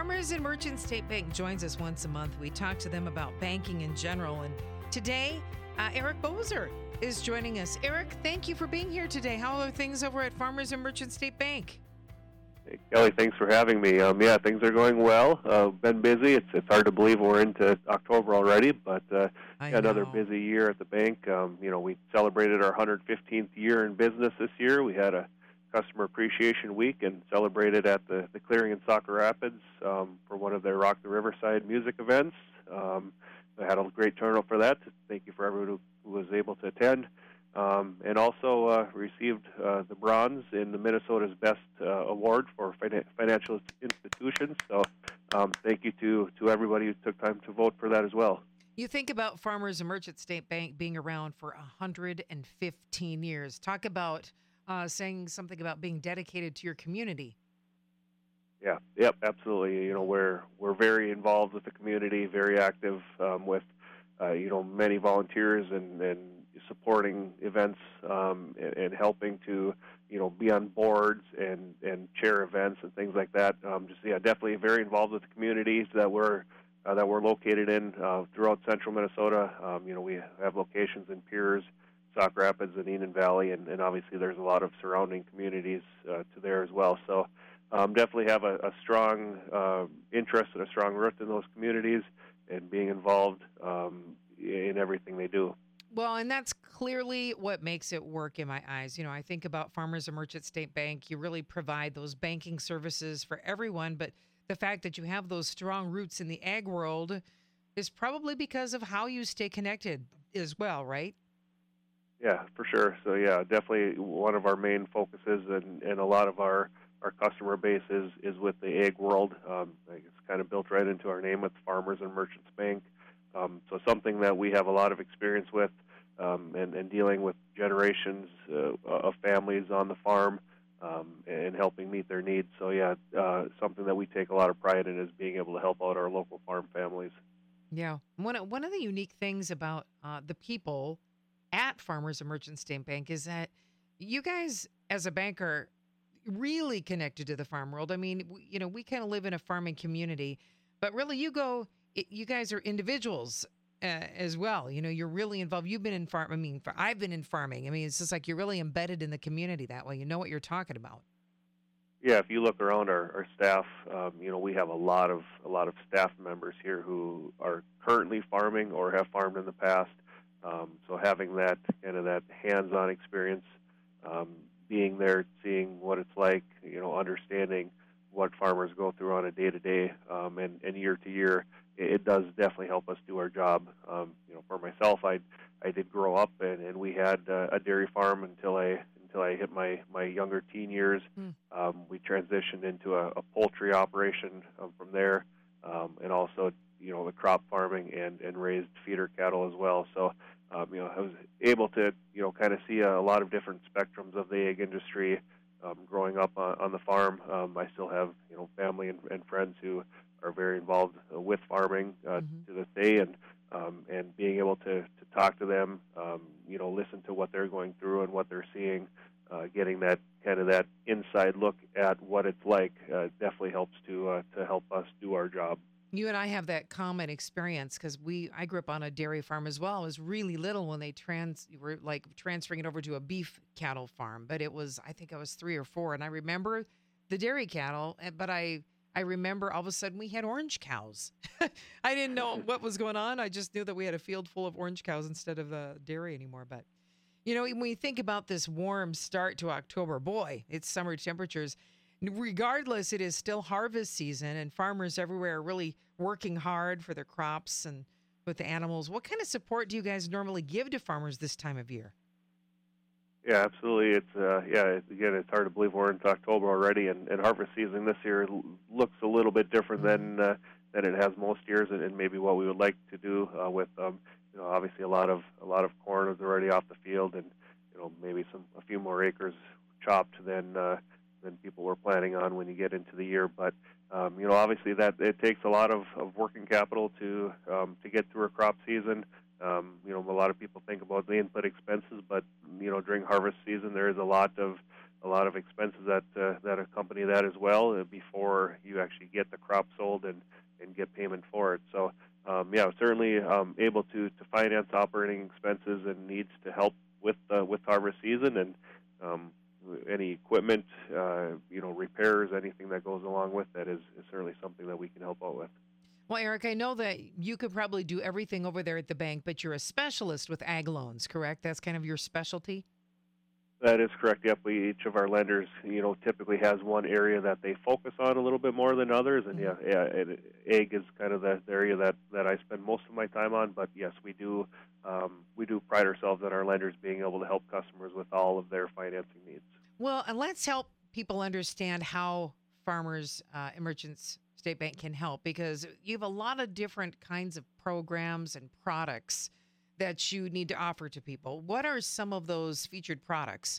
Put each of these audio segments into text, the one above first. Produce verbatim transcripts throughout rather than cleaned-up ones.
Farmers and Merchants State Bank joins us once a month. We talk to them about banking in general. And today, uh, Eric Boser is joining us. Eric, thank you for being here today. How are things over at Farmers and Merchants State Bank? Hey, Kelly, thanks for having me. Um, yeah, things are going well. Uh, been busy. It's it's hard to believe we're into October already, but uh, yeah, another busy year at the bank. Um, you know, we celebrated our one hundred fifteenth year in business this year. We had a Customer Appreciation Week and celebrated at the, the Clearing in Saco Rapids um, for one of their Rock the Riverside music events. Um, I had a great turnout for that. Thank you for everyone who, who was able to attend. Um, and also uh, received uh, the bronze in the Minnesota's Best uh, Award for fin- Financial Institutions. So um, thank you to, to everybody who took time to vote for that as well. You think about Farmers and Merchants State Bank being around for one hundred fifteen years. Talk about uh, saying something about being dedicated to your community. Yeah, yep, absolutely. You know, we're we're very involved with the community, very active um, with uh, you know many volunteers and, and supporting events um, and, and helping to you know be on boards and, and chair events and things like that. Um, just yeah, definitely very involved with the communities that we're uh, that we're located in uh, throughout central Minnesota. Um, you know, we have locations in Piers, Sauk Rapids, and Enon Valley, and, and obviously there's a lot of surrounding communities uh, to there as well. So. Um, definitely have a, a strong uh, interest and a strong root in those communities and being involved um, in everything they do. Well, and that's clearly what makes it work in my eyes. You know, I think about Farmers and Merchants State Bank. You really provide those banking services for everyone, but the fact that you have those strong roots in the ag world is probably because of how you stay connected as well, right? Yeah, for sure. So, yeah, definitely one of our main focuses and, and a lot of our Our customer base is, is with the ag world. Um, it's kind of built right into our name with Farmers and Merchants Bank. Um, so something that we have a lot of experience with um, and, and dealing with generations uh, of families on the farm um, and helping meet their needs. So, yeah, uh, something that we take a lot of pride in is being able to help out our local farm families. Yeah. One, of- one of the unique things about uh, the people at Farmers and Merchants State Bank is that you guys, as a banker, really connected to the farm world. I mean, w- you know, we kind of live in a farming community, but really you go, it, you guys are individuals uh, as well. You know, you're really involved. You've been in farm. I mean, for, I've been in farming. I mean, it's just like you're really embedded in the community that way. You know what you're talking about. Yeah, if you look around our, our staff, um, you know, we have a lot of a lot of staff members here who are currently farming or have farmed in the past. Um, so having that kind of that hands-on experience, um, being there, seeing what it's like, you know, understanding what farmers go through on a day-to-day um, and, and year-to-year, it, it does definitely help us do our job. Um, you know, for myself, I I did grow up and, and we had uh, a dairy farm until I until I hit my, my younger teen years. Mm. Um, we transitioned into a, a poultry operation um, from there, um, and also you know the crop farming and, and raised feeder cattle as well. So. Um, you know, I was able to, you know, kind of see a, a lot of different spectrums of the egg industry um, growing up on, on the farm. Um, I still have, you know, family and, and friends who are very involved uh, with farming uh, Mm-hmm. to this day, and um, and being able to, to talk to them, um, you know, listen to what they're going through and what they're seeing, uh, getting that kind of that inside look at what it's like uh, definitely helps to uh, to help us do our job. You and I have that common experience because we I grew up on a dairy farm as well. I was really little when they trans were like transferring it over to a beef cattle farm, but it was I think I was three or four, and I remember the dairy cattle, eh, but I I remember all of a sudden we had orange cows. I didn't know what was going on. I just knew that we had a field full of orange cows instead of uh, dairy anymore. But you know, when you think about this warm start to October, boy, it's summer temperatures. Regardless, it is still harvest season, and farmers everywhere are really working hard for their crops and with the animals. What kind of support do you guys normally give to farmers this time of year? Yeah, absolutely. It's uh, yeah. It's, again, it's hard to believe we're into October already, and, and harvest season this year l- looks a little bit different Mm-hmm. than uh, than it has most years, and, and maybe what we would like to do uh, with um, you know obviously a lot of a lot of corn is already off the field, and you know maybe some a few more acres chopped than uh, than people were planning on when you get into the year. But um, you know obviously that it takes a lot of, of working capital to um, to get through a crop season. Um, you know, a lot of people think about the input expenses, but you know, during harvest season, there is a lot of a lot of expenses that uh, that accompany that as well uh, before you actually get the crop sold and, and get payment for it. So um, yeah, certainly um, able to, to finance operating expenses and needs to help with uh, with harvest season and um, any equipment, uh, you know, repairs, anything that goes along with that is, is certainly something that we can help out with. Well, Eric, I know that you could probably do everything over there at the bank, but you're a specialist with ag loans, correct? That's kind of your specialty? That is correct. Yep, we, each of our lenders, you know, typically has one area that they focus on a little bit more than others, and Hmm. yeah, yeah, it, ag is kind of the, the area that, that I spend most of my time on. But yes, we do um, we do pride ourselves on our lenders being able to help customers with all of their financing needs. Well, and let's help people understand how Farmers uh, and Merchants State Bank can help because you have a lot of different kinds of programs and products that you need to offer to people. What are some of those featured products?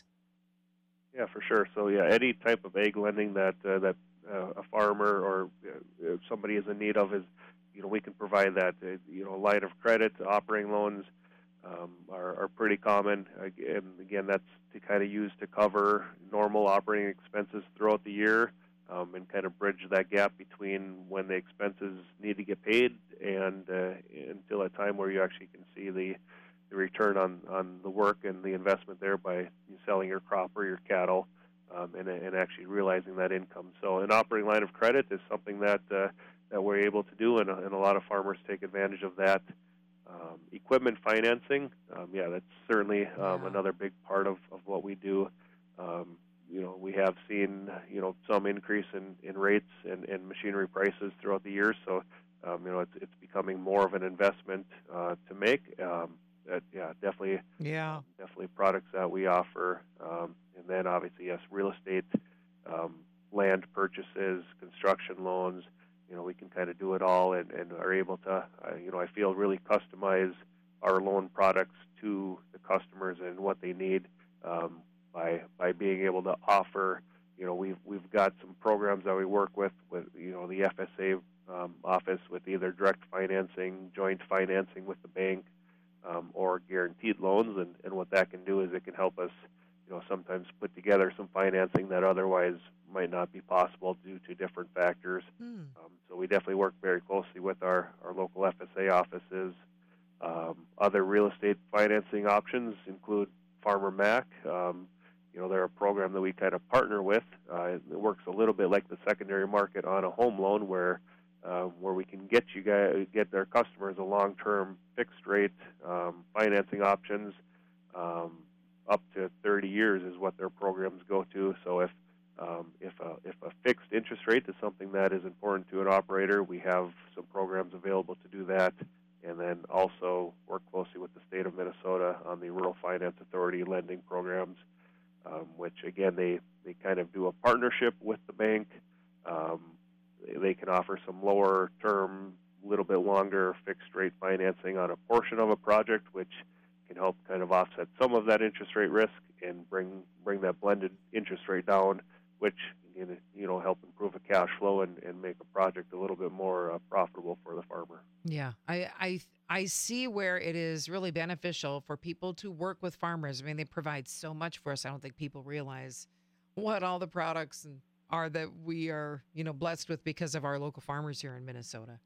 Yeah, for sure. So yeah, any type of ag lending that uh, that uh, a farmer or uh, if somebody is in need of is, you know, we can provide that. Uh, you know, line of credit, operating loans um, are, are pretty common. And again, that's to kind of use to cover normal operating expenses throughout the year um, and kind of bridge that gap between when the expenses need to get paid and uh, until a time where you actually can see the the return on, on the work and the investment there by selling your crop or your cattle um, and, and actually realizing that income. So an operating line of credit is something that uh, that we're able to do, and, and a lot of farmers take advantage of that. Um, equipment financing, um, yeah, that's certainly um, Yeah. another big part of, of what we do. Um, you know, we have seen, you know, some increase in, in rates and, and machinery prices throughout the years, so um, you know, it's, it's becoming more of an investment uh, to make. Um, that, yeah, definitely, Yeah. um, definitely products that we offer, um, and then obviously yes, real estate, um, land purchases, construction loans. You know, we can kind of do it all, and, and are able to, uh, you know, I feel really customize our loan products to the customers and what they need um, by by being able to offer. You know, we've we've got some programs that we work with with you know the F S A um, office with either direct financing, joint financing with the bank um, or guaranteed loans. And, and what that can do is it can help us, you know, sometimes put together some financing that otherwise might not be possible due to different factors. Hmm. Um, so we definitely work very closely with our, our local F S A offices. Um, other real estate financing options include Farmer Mac. Um, you know, they're a program that we kind of partner with. Uh, it works a little bit like the secondary market on a home loan, where uh, where we can get you guys, get their customers a long-term fixed rate um, financing options. Um, up to thirty years is what their programs go to. So if um, if a if a fixed interest rate is something that is important to an operator, we have some programs available to do that. And then also work closely with the state of Minnesota on the Rural Finance Authority lending programs, um, which again they, they kind of do a partnership with the bank. Um, they can offer some lower term, little bit longer fixed rate financing on a portion of a project, which can help kind of offset some of that interest rate risk and bring bring that blended interest rate down, which can, you know, help improve a cash flow and, and make a project a little bit more uh, profitable for the farmer. Yeah, I, I I see where it is really beneficial for people to work with farmers. I mean, they provide so much for us. I don't think people realize what all the products and are that we are, you know, blessed with because of our local farmers here in Minnesota.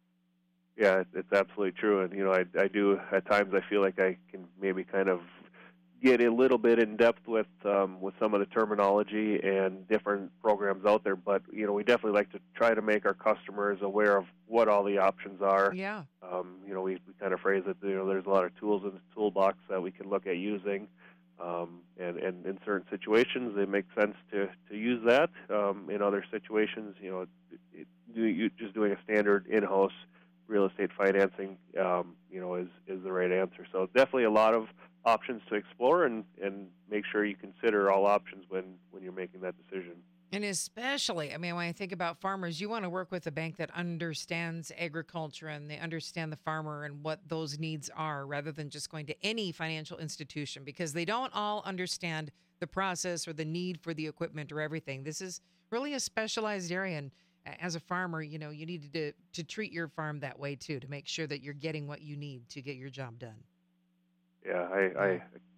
Yeah, it- it's absolutely true, and you know, I I do at times I feel like I can maybe kind of get a little bit in depth with um, with some of the terminology and different programs out there, but you know, we definitely like to try to make our customers aware of what all the options are. Yeah. Um, you know, we, we kind of phrase it, you know, there's a lot of tools in the toolbox that we can look at using, um, and, and in certain situations, it makes sense to, to use that. Um, in other situations, you know, it, it, you, just doing a standard in-house real estate financing, um, you know, is, is the right answer. So definitely a lot of options to explore, and, and make sure you consider all options when, when you're making that decision. And especially, I mean, when I think about farmers, you want to work with a bank that understands agriculture and they understand the farmer and what those needs are rather than just going to any financial institution because they don't all understand the process or the need for the equipment or everything. This is really a specialized area. And a- as a farmer, you know, you need to, to treat your farm that way too, to make sure that you're getting what you need to get your job done. Yeah, I, Yeah. I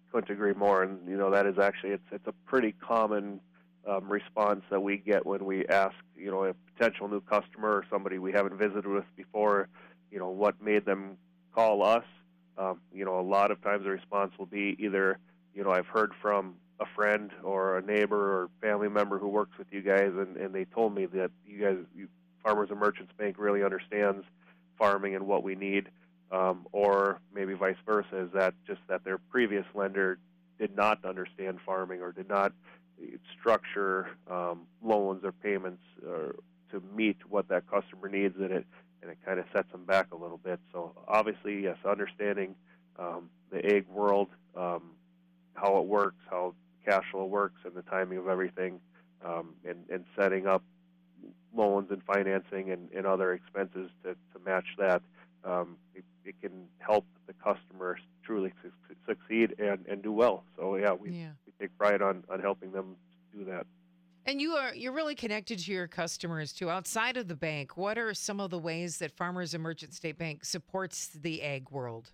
couldn't agree more. And you know, that is actually it's it's a pretty common um, response that we get when we ask, you know, a potential new customer or somebody we haven't visited with before, you know, what made them call us. Um, you know, a lot of times the response will be either, you know, I've heard from a friend or a neighbor or family member who works with you guys, and, and they told me that you guys, you, Farmers and Merchants Bank, really understands farming and what we need. Um, or maybe vice versa, is that just that their previous lender did not understand farming or did not structure um, loans or payments or to meet what that customer needs in it, and it kind of sets them back a little bit. So obviously, yes, understanding um, the ag world, um, how it works, how cash flow works, and the timing of everything, um, and, and setting up loans and financing and, and other expenses to, to match that. Um, it, it can help the customer truly su- succeed and, and do well. So yeah, we, Yeah. we take pride on, on helping them do that. And you are you're really connected to your customers too. Outside of the bank, what are some of the ways that Farmers and Merchant State Bank supports the ag world?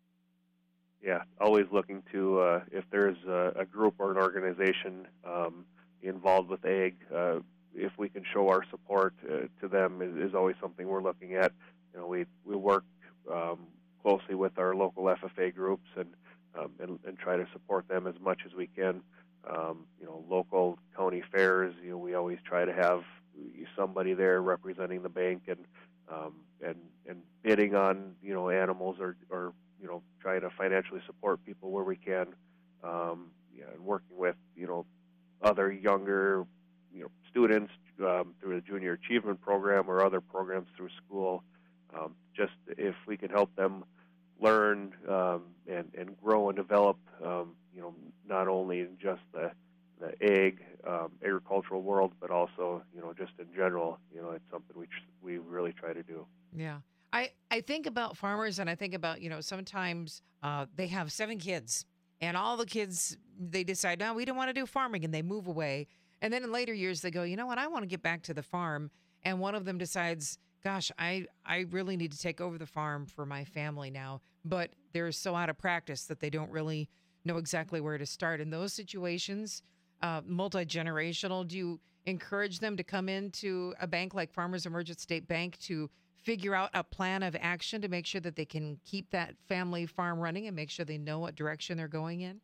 Yeah, always looking to uh, if there's a, a group or an organization um, involved with ag, uh, if we can show our support uh, to them is, is always something we're looking at. You know, we we work um, closely with our local F F A groups and, um, and and try to support them as much as we can. Um, you know, local county fairs. You know, we always try to have somebody there representing the bank and um, and and bidding on you know animals or or you know trying to financially support people where we can. Um, yeah, and working with you know other younger you know students um, through the Junior Achievement Program or other programs through school. Um, just if we can help them learn um, and and grow and develop, um, you know, not only in just the the ag um, agricultural world, but also you know just in general. You know, it's something we tr- we really try to do. Yeah. I, I think about farmers and I think about, you know, sometimes uh, they have seven kids and all the kids, they decide, no, we don't want to do farming and they move away. And then in later years, they go, you know what, I want to get back to the farm. And one of them decides, gosh, I, I really need to take over the farm for my family now. But they're so out of practice that they don't really know exactly where to start. In those situations, uh, multi generational, do you encourage them to come into a bank like Farmers Emergent State Bank to figure out a plan of action to make sure that they can keep that family farm running and make sure they know what direction they're going in?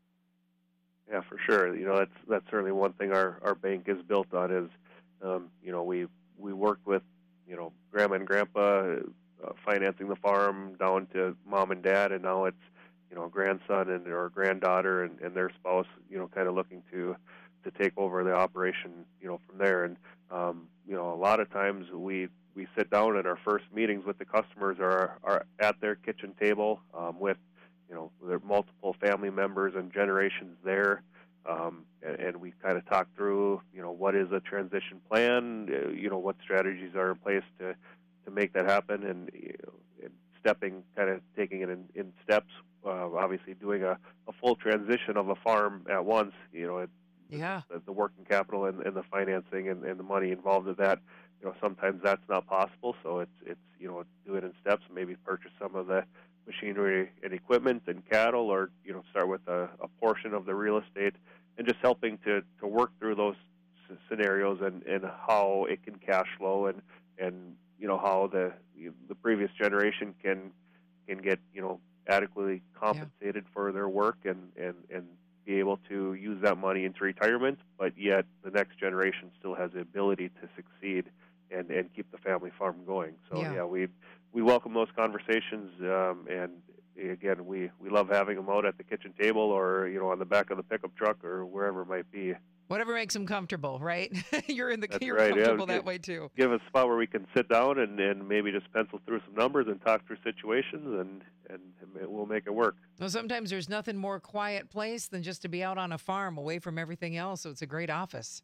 Yeah, for sure. You know, that's that's certainly one thing our our bank is built on is, um, you know, we we work with, you know, grandma and grandpa uh, financing the farm down to mom and dad, and now it's, you know, grandson and or granddaughter and, and their spouse, you know, kind of looking to to take over the operation, you know, from there. And um, you know, a lot of times we we sit down in our first meetings with the customers are are at their kitchen table um, with you know, there are multiple family members and generations there, um, and, and we kind of talk through, you know, what is a transition plan, uh, you know, what strategies are in place to, to make that happen, and, you know, and stepping, kind of taking it in, in steps. Uh, obviously, doing a, a full transition of a farm at once, you know, it, Yeah. the, the working capital and, and the financing and, and the money involved in that, you know, sometimes that's not possible. So it's it's you know, do it in steps. Maybe purchase some of the machinery and equipment and cattle, or you know, start with a, a portion of the real estate, and just helping to, to work through those s- scenarios and, and how it can cash flow and and you know how the the previous generation can can get you know adequately Yeah. compensated for their work and and and be able to use that money into retirement, but yet the next generation still has the ability to succeed and, and keep the family farm going. So Yeah. yeah, we we welcome those conversations, um, and again, we, we love having them out at the kitchen table or you know on the back of the pickup truck or wherever it might be. Whatever makes them comfortable, right? you're in the That's you're right. Yeah, comfortable give, that way too. give a spot where we can sit down and, and maybe just pencil through some numbers and talk through situations, and and we'll make it work. Well, sometimes there's nothing more quiet place than just to be out on a farm away from everything else. So it's a great office.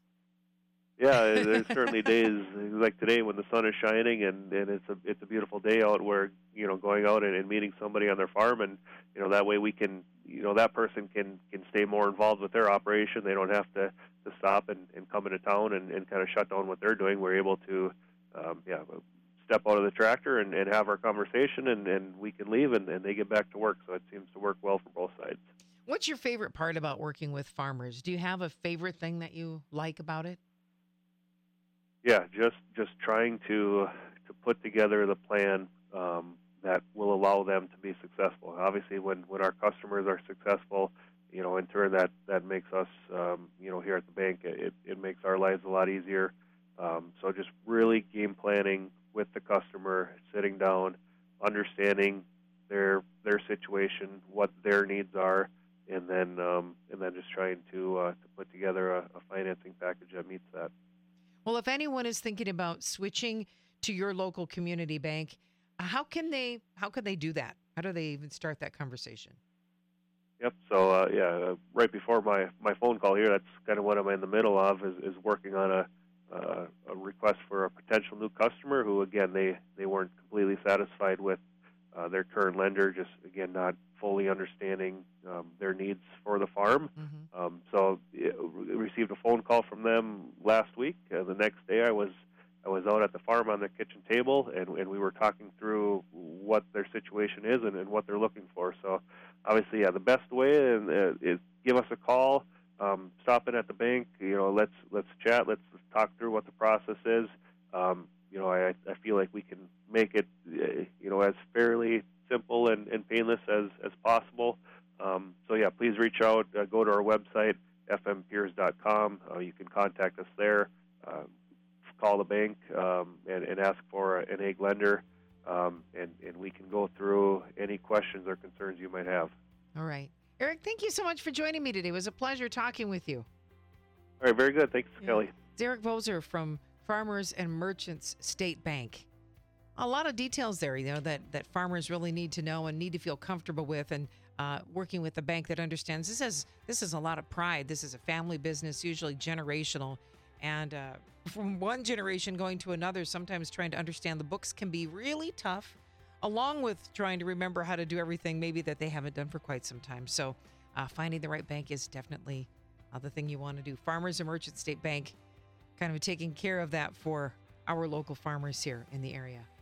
Yeah, there's certainly days like today when the sun is shining and, and it's a it's a beautiful day out where you know going out and, and meeting somebody on their farm, and you know that way we can you know that person can, can stay more involved with their operation. They don't have to, to stop and, and come into town and, and kind of shut down what they're doing. We're able to um, yeah step out of the tractor and, and have our conversation, and, and we can leave and, and they get back to work. So it seems to work well for both sides. What's your favorite part about working with farmers? Do you have a favorite thing that you like about it? Yeah, just just trying to to put together the plan um, that will allow them to be successful. Obviously, when when our customers are successful, you know, in turn that that makes us, um, you know, here at the bank, it it makes our lives a lot easier. Um, so just really game planning with the customer, sitting down, understanding their their situation, what their needs are, and then um, and then just trying to uh, to put together a, a financing package that meets that. Well, if anyone is thinking about switching to your local community bank, uh, how can they how can they do that? How do they even start that conversation? Yep. So uh, yeah, uh, right before my, my phone call here, that's kind of what I'm in the middle of is, is working on a uh, a request for a potential new customer who again they, they weren't completely satisfied with uh, their current lender, just again not fully understanding um, their needs for the farm. Hmm. Um, so yeah, we received a phone call from them last week. Uh, the next day, I was I was out at the farm on their kitchen table, and, and we were talking through what their situation is and, and what they're looking for. So obviously, yeah, the best way and uh, is give us a call, um, stop in at the bank. You know, let's let's chat, let's talk through what the process is. Um, you know, I I feel like we can make it, uh, you know, as fairly simple and, and painless as as possible. Um, so yeah, please reach out. Uh, go to our website f m peers dot com. Uh, you can contact us there. Uh, call the bank um, and, and ask for an egg lender, um, and, and we can go through any questions or concerns you might have. All right. Eric, thank you so much for joining me today. It was a pleasure talking with you. All right, very good. Thanks, Yeah. Kelly. It's Eric Bozer from Farmers and Merchants State Bank. A lot of details there, you know, that, that farmers really need to know and need to feel comfortable with, and uh, working with a bank that understands this is this is a lot of pride. This is a family business, usually generational. And uh, from one generation going to another, sometimes trying to understand the books can be really tough, along with trying to remember how to do everything maybe that they haven't done for quite some time. So uh, finding the right bank is definitely uh, the thing you want to do. Farmers and Merchant State Bank kind of taking care of that for our local farmers here in the area.